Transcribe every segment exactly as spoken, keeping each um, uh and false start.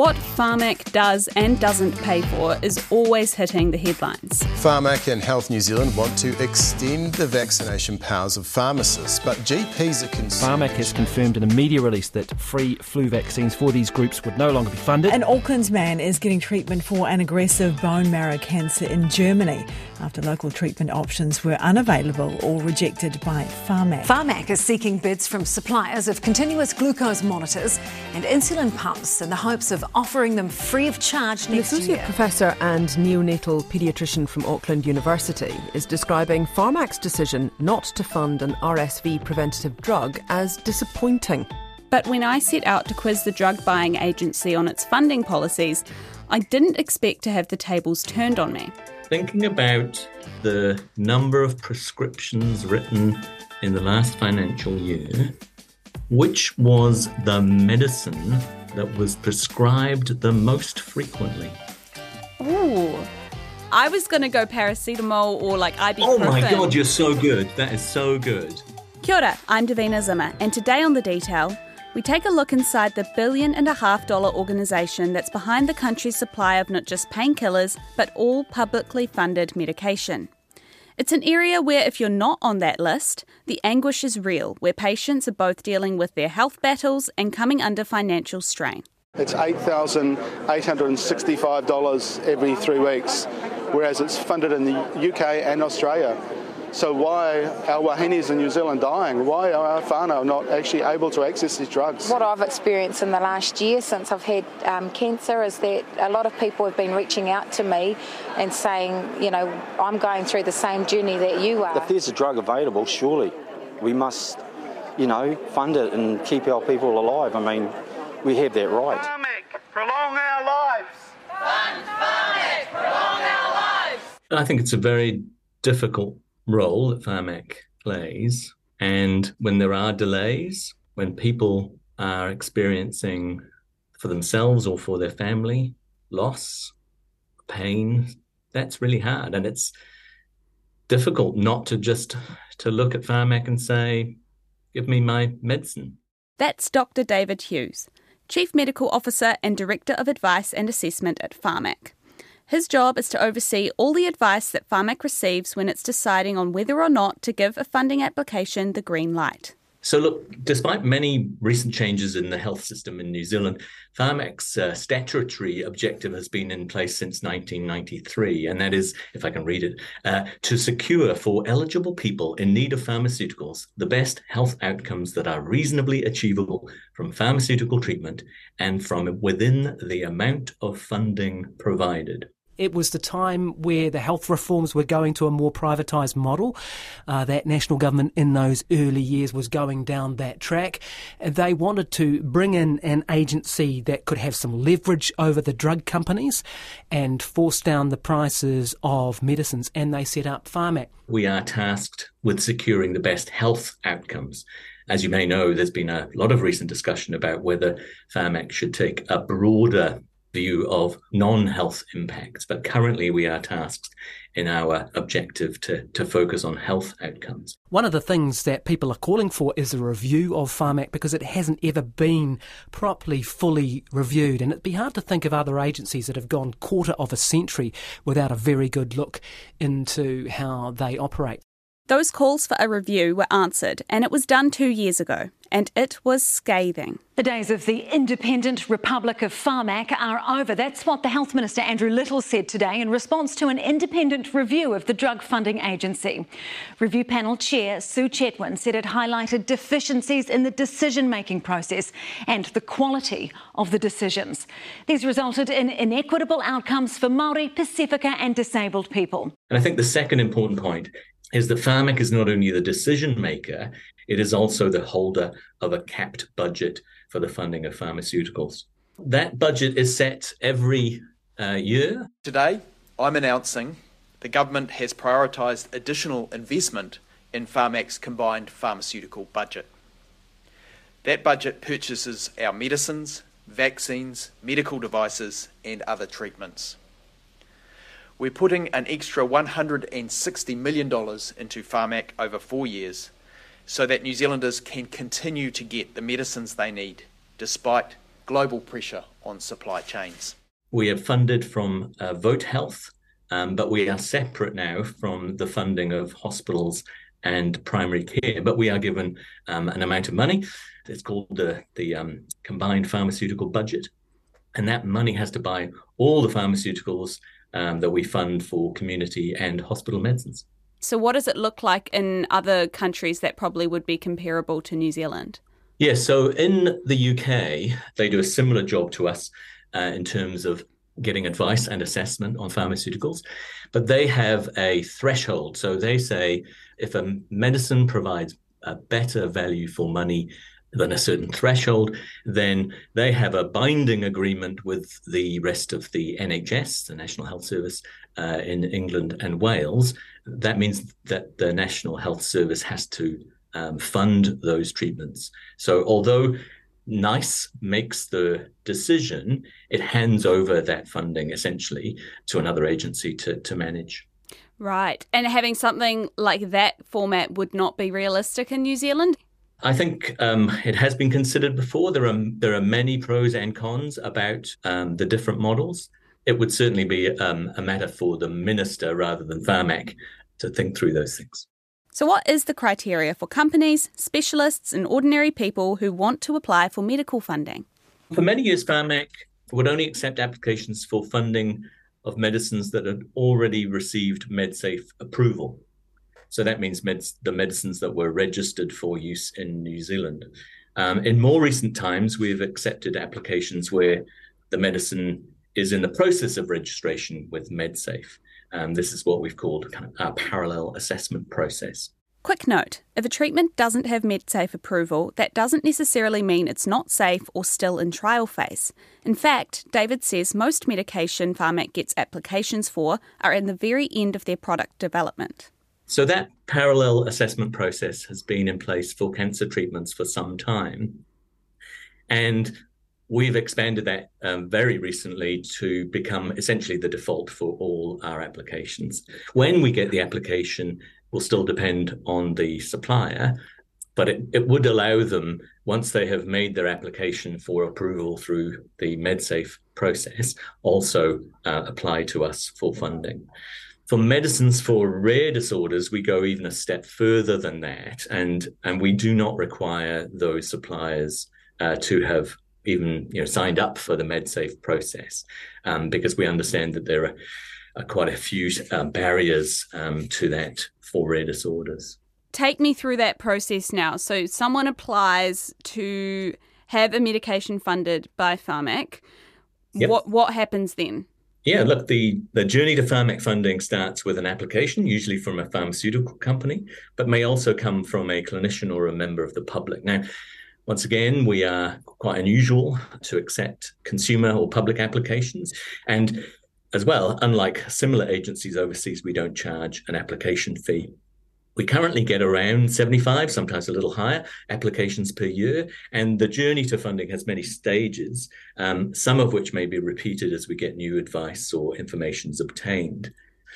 what Pharmac does and doesn't pay for is always hitting the headlines. Pharmac and Health New Zealand want to extend the vaccination powers of pharmacists, but G Ps are concerned. Pharmac has confirmed in a media release that free flu vaccines for these groups would no longer be funded. An Auckland man is getting treatment for an aggressive bone marrow cancer in Germany after local treatment options were unavailable or rejected by Pharmac. Pharmac is seeking bids from suppliers of continuous glucose monitors and insulin pumps in the hopes of offering them free of charge An next associate year. professor and neonatal paediatrician from Auckland University is describing Pharmac's decision not to fund an R S V preventative drug as disappointing. But when I set out to quiz the drug buying agency on its funding policies, I didn't expect to have the tables turned on me. Thinking about the number of prescriptions written in the last financial year, which was the medicine that was prescribed the most frequently? Ooh. I was going to go paracetamol or like ibuprofen. Oh my God, you're so good. That is so good. Kia ora, I'm Davina Zimmer, and today on The Detail, we take a look inside the billion and a half dollar organisation that's behind the country's supply of not just painkillers, but all publicly funded medication. It's an area where if you're not on that list, the anguish is real, where patients are both dealing with their health battles and coming under financial strain. It's eight thousand eight hundred sixty-five dollars every three weeks, whereas it's funded in the U K and Australia. So why are wahinis in New Zealand dying? Why are our whānau not actually able to access these drugs? What I've experienced in the last year since I've had um, cancer is that a lot of people have been reaching out to me and saying, you know, I'm going through the same journey that you are. If there's a drug available, surely we must, you know, fund it and keep our people alive. I mean, we have that right. Pharmac, prolong our lives! Fund Pharmac, prolong our lives! I think it's a very difficult role that Pharmac plays, and when there are delays, when people are experiencing for themselves or for their family loss, pain, that's really hard, and it's difficult not to just to look at Pharmac and say, give me my medicine. That's Doctor David Hughes, Chief Medical Officer and Director of Advice and Assessment at Pharmac. His job is to oversee all the advice that Pharmac receives when it's deciding on whether or not to give a funding application the green light. So look, despite many recent changes in the health system in New Zealand, Pharmac's uh, statutory objective has been in place since nineteen ninety-three, and that is, if I can read it, uh, to secure for eligible people in need of pharmaceuticals the best health outcomes that are reasonably achievable from pharmaceutical treatment and from within the amount of funding provided. It was the time where the health reforms were going to a more privatised model. Uh, that national government in those early years was going down that track. They wanted to bring in an agency that could have some leverage over the drug companies and force down the prices of medicines, and they set up Pharmac. We are tasked with securing the best health outcomes. As you may know, there's been a lot of recent discussion about whether Pharmac should take a broader view of non-health impacts, but currently we are tasked in our objective to, to focus on health outcomes. One of the things that people are calling for is a review of Pharmac because it hasn't ever been properly, fully reviewed, and it'd be hard to think of other agencies that have gone quarter of a century without a very good look into how they operate. Those calls for a review were answered, and it was done two years ago, and it was scathing. The days of the independent Republic of Pharmac are over. That's what the Health Minister Andrew Little said today in response to an independent review of the drug funding agency. Review panel chair Sue Chetwin said it highlighted deficiencies in the decision-making process and the quality of the decisions. These resulted in inequitable outcomes for Māori, Pasifika and disabled people. And I think the second important point is that Pharmac is not only the decision maker, it is also the holder of a capped budget for the funding of pharmaceuticals. That budget is set every uh, year. Today, I'm announcing the government has prioritised additional investment in Pharmac's combined pharmaceutical budget. That budget purchases our medicines, vaccines, medical devices and other treatments. We're putting an extra one hundred sixty million dollars into Pharmac over four years so that New Zealanders can continue to get the medicines they need despite global pressure on supply chains. We are funded from uh, Vote Health, um, but we are separate now from the funding of hospitals and primary care. But we are given um, an amount of money. It's called the, the um, Combined Pharmaceutical Budget. And that money has to buy all the pharmaceuticals um, that we fund for community and hospital medicines. So what does it look like in other countries that probably would be comparable to New Zealand? Yes, yeah, so in the U K, they do a similar job to us uh, in terms of getting advice and assessment on pharmaceuticals, but they have a threshold. So they say if a medicine provides a better value for money than a certain threshold, then they have a binding agreement with the rest of the N H S, the National Health Service uh, in England and Wales. That means that the National Health Service has to um, fund those treatments. So although NICE makes the decision, it hands over that funding essentially to another agency to, to manage. Right. And having something like that format would not be realistic in New Zealand? I think um, it has been considered before. There are there are many pros and cons about um, the different models. It would certainly be um, a matter for the minister rather than Pharmac to think through those things. So what is the criteria for companies, specialists and ordinary people who want to apply for medical funding? For many years, Pharmac would only accept applications for funding of medicines that had already received MedSafe approval. So that means meds, the medicines that were registered for use in New Zealand. Um, in more recent times, we've accepted applications where the medicine is in the process of registration with MedSafe. Um, this is what we've called kind of our parallel assessment process. Quick note, if a treatment doesn't have MedSafe approval, that doesn't necessarily mean it's not safe or still in trial phase. In fact, David says most medication Pharmac gets applications for are in the very end of their product development. So that parallel assessment process has been in place for cancer treatments for some time. And we've expanded that um, very recently to become essentially the default for all our applications. When we get the application, will still depend on the supplier, but it, it would allow them, once they have made their application for approval through the MedSafe process, also uh, apply to us for funding. For medicines for rare disorders, we go even a step further than that, and, and we do not require those suppliers uh, to have even you know signed up for the MedSafe process, um, because we understand that there are, are quite a few uh, barriers um, to that for rare disorders. Take me through that process now. So someone applies to have a medication funded by Pharmac. Yep. What what happens then? Yeah, look, the, the journey to Pharmac funding starts with an application, usually from a pharmaceutical company, but may also come from a clinician or a member of the public. Now, once again, we are quite unusual to accept consumer or public applications. And as well, unlike similar agencies overseas, we don't charge an application fee. We currently get around seventy-five, sometimes a little higher, applications per year. And the journey to funding has many stages, um, some of which may be repeated as we get new advice or information is obtained.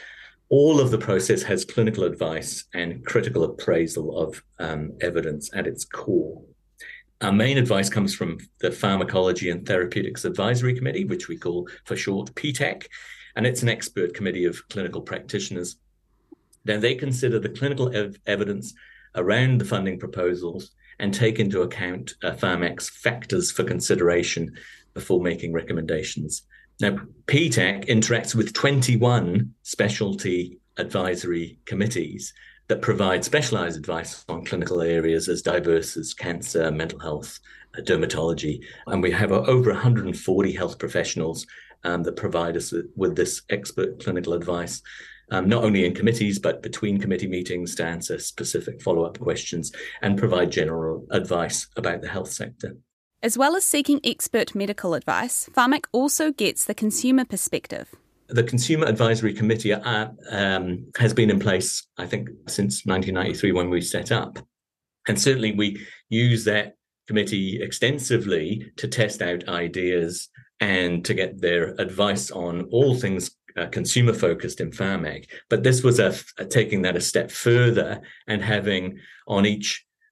All of the process has clinical advice and critical appraisal of um, evidence at its core. Our main advice comes from the Pharmacology and Therapeutics Advisory Committee, which we call for short P TAC, and it's an expert committee of clinical practitioners. Now, they consider the clinical ev- evidence around the funding proposals and take into account uh, Pharmac's factors for consideration before making recommendations. Now, P TAC interacts with twenty-one specialty advisory committees that provide specialised advice on clinical areas as diverse as cancer, mental health, uh, dermatology. And we have uh, over one hundred forty health professionals um, that provide us with, with this expert clinical advice, um, not only in committees, but between committee meetings to answer specific follow-up questions and provide general advice about the health sector. As well as seeking expert medical advice, Pharmac also gets the consumer perspective. The Consumer Advisory Committee uh, um, has been in place, I think, since nineteen ninety-three when we set up. And certainly we use that committee extensively to test out ideas and to get their advice on all things uh, consumer-focused in Pharmac. But this was a, a taking that a step further and having on each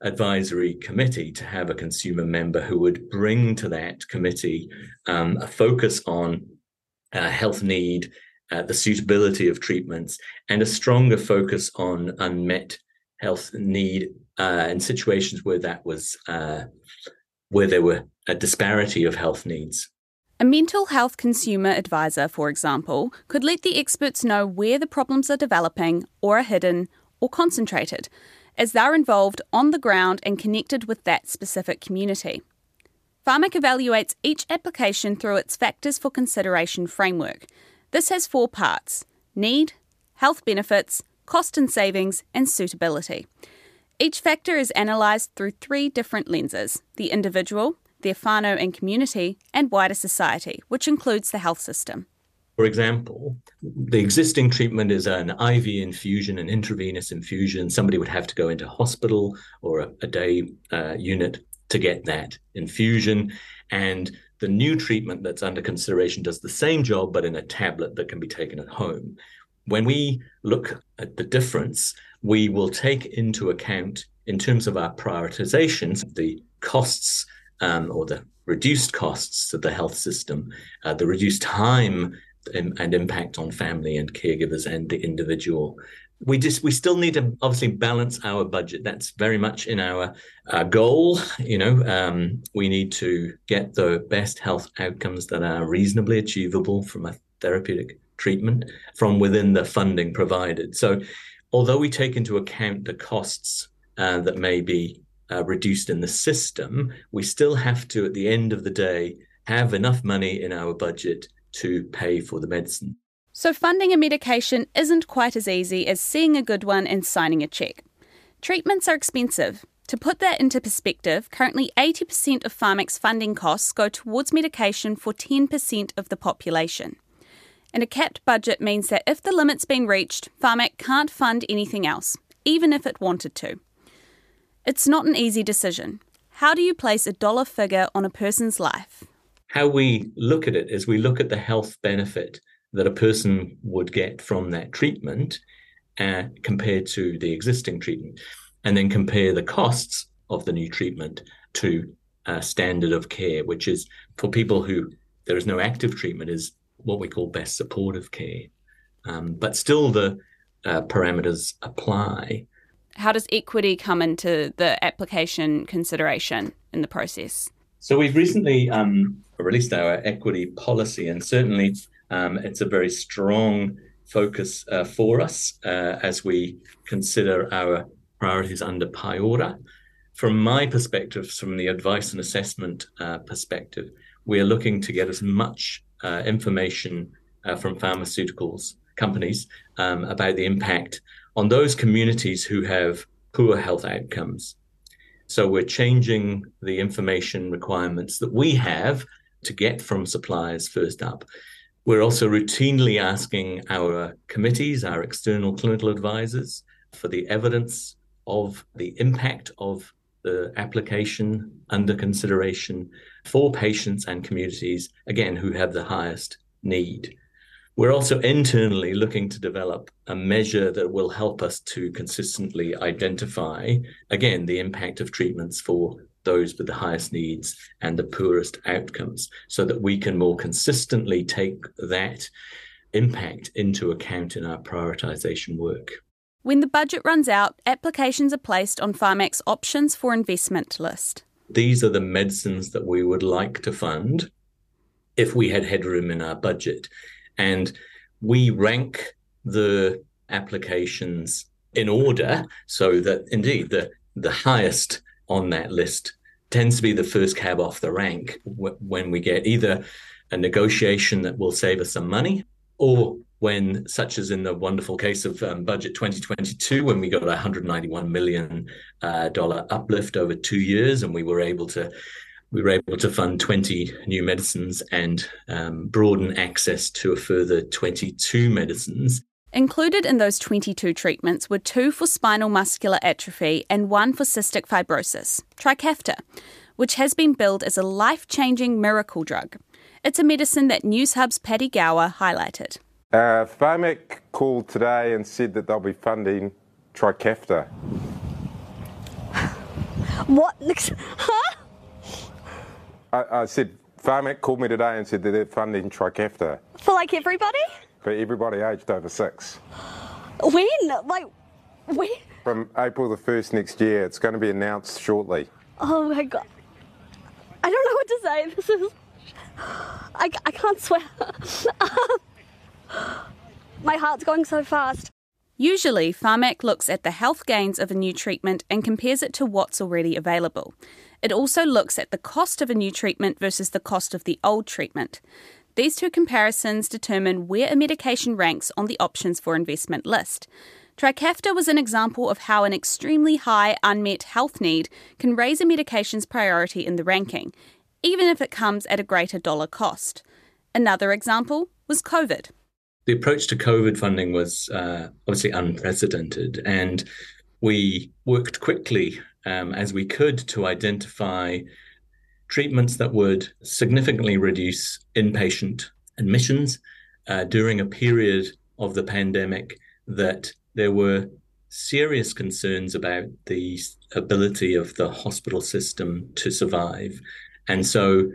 advisory committee to have a consumer member who would bring to that committee um, a focus on uh, health need, uh, the suitability of treatments, and a stronger focus on unmet health need uh, in situations where that was uh, where there were a disparity of health needs. A mental health consumer advisor, for example, could let the experts know where the problems are developing or are hidden or concentrated, as they're involved on the ground and connected with that specific community. Pharmac evaluates each application through its Factors for Consideration framework. This has four parts: need, health benefits, cost and savings, and suitability. Each factor is analysed through three different lenses: the individual, their whānau and community, and wider society, which includes the health system. For example, the existing treatment is an I V infusion, an intravenous infusion. Somebody would have to go into hospital or a, a day uh, unit to get that infusion. And the new treatment that's under consideration does the same job, but in a tablet that can be taken at home. When we look at the difference, we will take into account, in terms of our prioritizations, the costs um, or the reduced costs to the health system, uh, the reduced time and impact on family and caregivers and the individual. We just we still need to obviously balance our budget. That's very much in our, our goal. You know, um, we need to get the best health outcomes that are reasonably achievable from a therapeutic treatment from within the funding provided. So although we take into account the costs uh, that may be uh, reduced in the system, we still have to, at the end of the day, have enough money in our budget to pay for the medicine. So funding a medication isn't quite as easy as seeing a good one and signing a cheque. Treatments are expensive. To put that into perspective, currently eighty percent of Pharmac's funding costs go towards medication for ten percent of the population. And a capped budget means that if the limit's been reached, Pharmac can't fund anything else, even if it wanted to. It's not an easy decision. How do you place a dollar figure on a person's life? How we look at it is we look at the health benefit that a person would get from that treatment uh, compared to the existing treatment, and then compare the costs of the new treatment to uh, standard of care, which is, for people who there is no active treatment, is what we call best supportive care. Um, but still the uh, parameters apply. How does equity come into the application consideration in the process? So we've recently um, released our equity policy, and certainly um, it's a very strong focus uh, for us uh, as we consider our priorities under PIORA. From my perspective, from the advice and assessment uh, perspective, we are looking to get as much uh, information uh, from pharmaceuticals companies um, about the impact on those communities who have poor health outcomes. So we're changing the information requirements that we have to get from suppliers first up. We're also routinely asking our committees, our external clinical advisors, for the evidence of the impact of the application under consideration for patients and communities, again, who have the highest need. We're also internally looking to develop a measure that will help us to consistently identify, again, the impact of treatments for those with the highest needs and the poorest outcomes, so that we can more consistently take that impact into account in our prioritization work. When the budget runs out, applications are placed on Pharmac's options for investment list. These are the medicines that we would like to fund if we had headroom in our budget. And we rank the applications in order so that, indeed, the, the highest on that list tends to be the first cab off the rank when we get either a negotiation that will save us some money, or when, such as in the wonderful case of um, budget twenty twenty-two, when we got a one hundred ninety-one million dollars uh, uplift over two years, and we were able to we were able to fund twenty new medicines and um, broaden access to a further twenty-two medicines. Included in those twenty-two treatments were two for spinal muscular atrophy and one for cystic fibrosis, Trikafta, which has been billed as a life-changing miracle drug. It's a medicine that Newshub's Paddy Gower highlighted. Uh, Pharmac called today and said that they'll be funding Trikafta. What? Huh? I, I said, Pharmac called me today and said that they're funding Trikafta. For like everybody? For everybody aged over six. When? Like, when? From April the first next year. It's going to be announced shortly. Oh my God. I don't know what to say. This is... I, I can't swear. My heart's going so fast. Usually, Pharmac looks at the health gains of a new treatment and compares it to what's already available. It also looks at the cost of a new treatment versus the cost of the old treatment. These two comparisons determine where a medication ranks on the options for investment list. Trikafta was an example of how an extremely high unmet health need can raise a medication's priority in the ranking, even if it comes at a greater dollar cost. Another example was COVID. The approach to COVID funding was uh, obviously unprecedented, and we worked quickly um, as we could to identify treatments that would significantly reduce inpatient admissions uh, during a period of the pandemic that there were serious concerns about the ability of the hospital system to survive. And so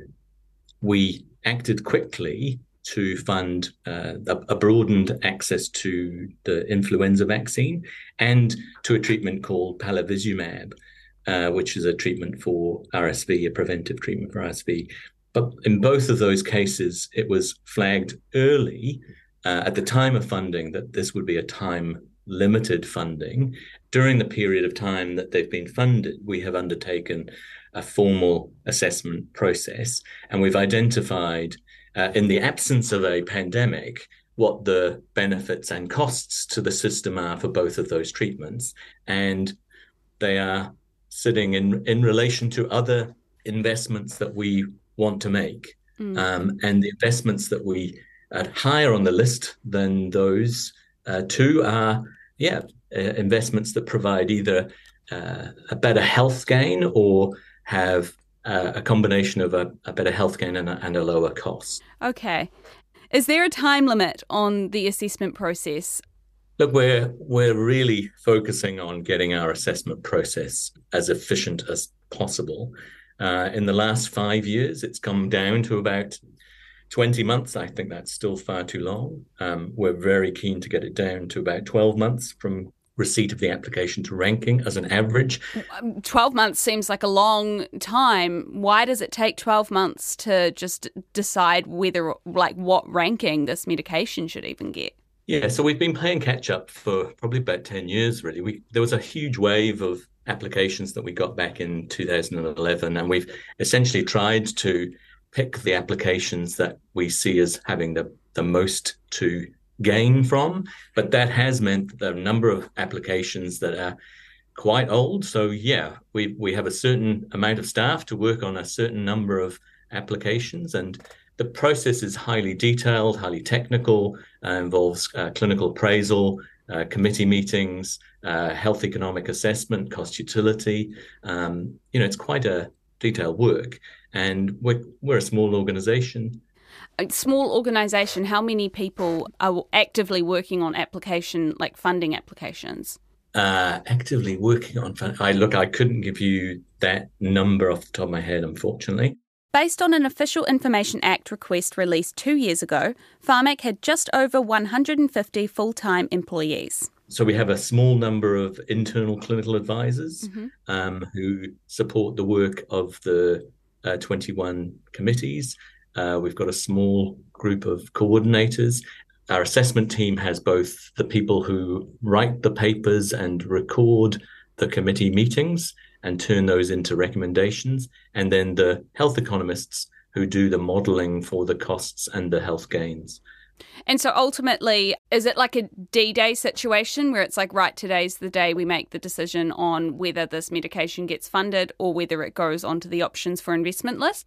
we acted quickly to fund uh, a broadened access to the influenza vaccine and to a treatment called palivizumab, uh, which is a treatment for R S V, a preventive treatment for R S V. But in both of those cases, it was flagged early uh, at the time of funding that this would be a time-limited funding. During the period of time that they've been funded, we have undertaken a formal assessment process, and we've identified Uh, in the absence of a pandemic, what the benefits and costs to the system are for both of those treatments. And they are sitting in, in relation to other investments that we want to make. Mm. Um, and the investments that we are higher on the list than those uh, two are, yeah, uh, investments that provide either uh, a better health gain or have Uh, a combination of a, a better health gain and a, and a lower cost. Okay. Is there a time limit on the assessment process? Look, we're we're really focusing on getting our assessment process as efficient as possible. Uh, in the last five years, it's come down to about twenty months. I think that's still far too long. Um, we're very keen to get it down to about twelve months from receipt of the application to ranking as an average. twelve months seems like a long time. Why does it take twelve months to just decide whether, like, what ranking this medication should even get? Yeah, so we've been playing catch up for probably about ten years, really. We, there was a huge wave of applications that we got back in two thousand eleven, and we've essentially tried to pick the applications that we see as having the, the most to gain from, but that has meant that there are a number of applications that are quite old. So yeah, we we have a certain amount of staff to work on a certain number of applications, and the process is highly detailed, highly technical, uh, involves uh, clinical appraisal, uh, committee meetings, uh, health economic assessment, cost utility. Um, you know, it's quite a detailed work, and we're, we're a small organisation. A small organisation, how many people are actively working on application, like funding applications? Uh, actively working on fund- I look, I couldn't give you that number off the top of my head, unfortunately. Based on an Official Information Act request released two years ago, Pharmac had just over one hundred fifty full-time employees. So we have a small number of internal clinical advisors Mm-hmm. um, who support the work of the uh, twenty-one committees. Uh, we've got a small group of coordinators. Our assessment team has both the people who write the papers and record the committee meetings and turn those into recommendations, and then the health economists who do the modelling for the costs and the health gains. And so ultimately, is it like a D-Day situation where it's like, right, today's the day we make the decision on whether this medication gets funded or whether it goes onto the options for investment list?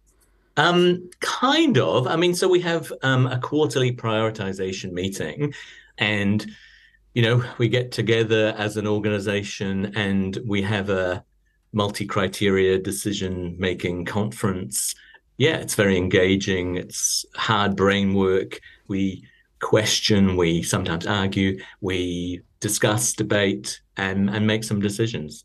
Um, kind of. I mean, so we have um, a quarterly prioritization meeting, and, you know, we get together as an organization and we have a multi-criteria decision-making conference. Yeah, it's very engaging. It's hard brain work. We question, we sometimes argue, we discuss, debate, and, and make some decisions.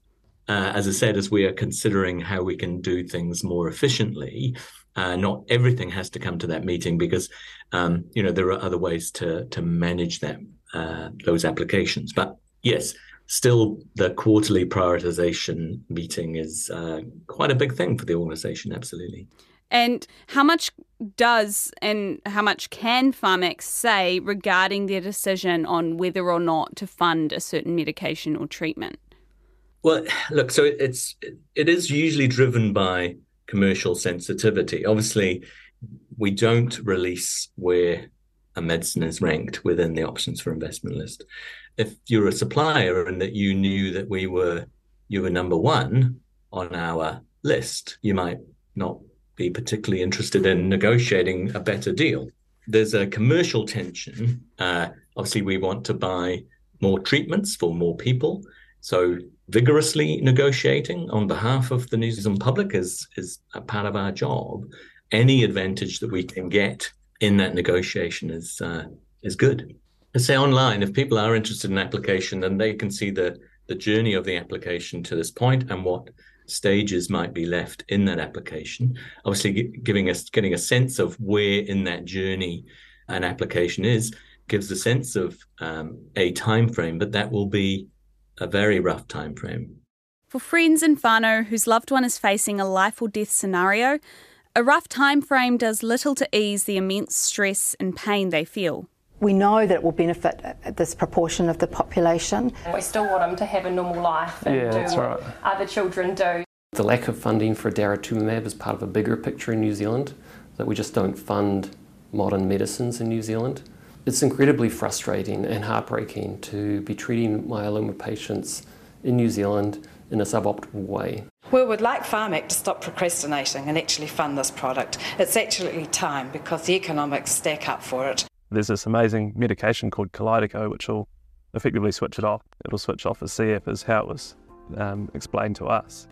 uh, as I said, as we are considering how we can do things more efficiently, uh, not everything has to come to that meeting because, um, you know, there are other ways to to manage that, uh, those applications. But yes, still the quarterly prioritization meeting is uh, quite a big thing for the organisation, absolutely. And how much does and how much can Pharmax say regarding their decision on whether or not to fund a certain medication or treatment? Well, look, so it's it is usually driven by commercial sensitivity. Obviously, we don't release where a medicine is ranked within the options for investment list. If you're a supplier and that you knew that we were you were number one on our list, you might not be particularly interested in negotiating a better deal. There's a commercial tension. Uh, obviously, we want to buy more treatments for more people. So vigorously negotiating on behalf of the New Zealand public is, is a part of our job. Any advantage that we can get in that negotiation is uh, is good. I say online, if people are interested in an application, then they can see the, the journey of the application to this point and what stages might be left in that application. Obviously, giving us getting a sense of where in that journey an application is gives a sense of um, a time frame, but that will be a very rough time frame. For friends and whānau whose loved one is facing a life or death scenario, a rough time frame does little to ease the immense stress and pain they feel. We know that it will benefit this proportion of the population. We still want them to have a normal life and yeah, do that's what right. other children do. The lack of funding for daratumumab is part of a bigger picture in New Zealand, that we just don't fund modern medicines in New Zealand. It's incredibly frustrating and heartbreaking to be treating myeloma patients in New Zealand in a suboptimal way. We would like Pharmac to stop procrastinating and actually fund this product. It's actually time because the economics stack up for it. There's this amazing medication called Kalydeco which will effectively switch it off. It'll switch off the C F is how it was um, explained to us.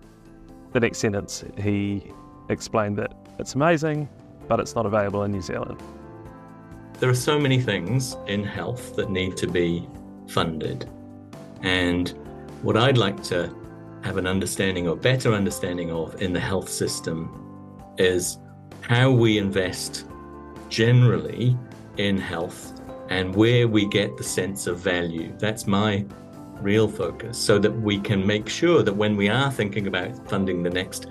The next sentence he explained that it's amazing, but it's not available in New Zealand. There are so many things in health that need to be funded. And what I'd like to have an understanding or better understanding of in the health system is how we invest generally in health and where we get the sense of value. That's my real focus, so that we can make sure that when we are thinking about funding the next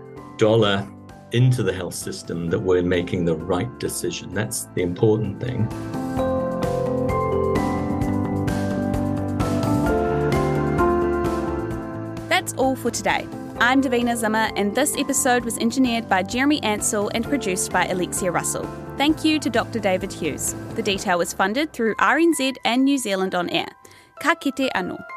dollar into the health system, that we're making the right decision. That's the important thing. That's all for today. I'm Davina Zimmer, and this episode was engineered by Jeremy Ansell and produced by Alexia Russell. Thank you to Doctor David Hughes. The Detail was funded through R N Z and New Zealand On Air. Ka kite anō.